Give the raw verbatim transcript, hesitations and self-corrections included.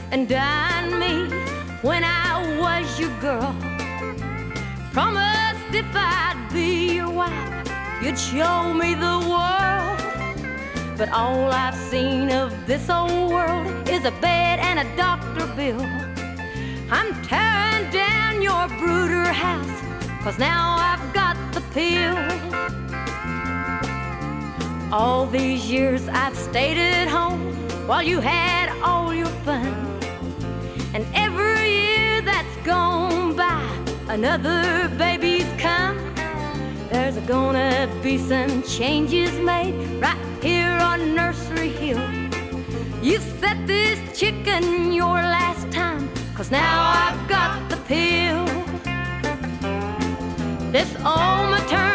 and dine me when I was your girl. Promised if I'd be your wife, you'd show me the world. But all I've seen of this old world is a bed and a doctor bill. I'm tearing down your brooder house, 'cause now I've got the pill. All these years I've stayed at home while you had all your fun. And every year that's gone by, another baby's come. There's gonna be some changes made right here on Nursery Hill. You set this chicken your last time, 'cause now I've got the pill. This old maternity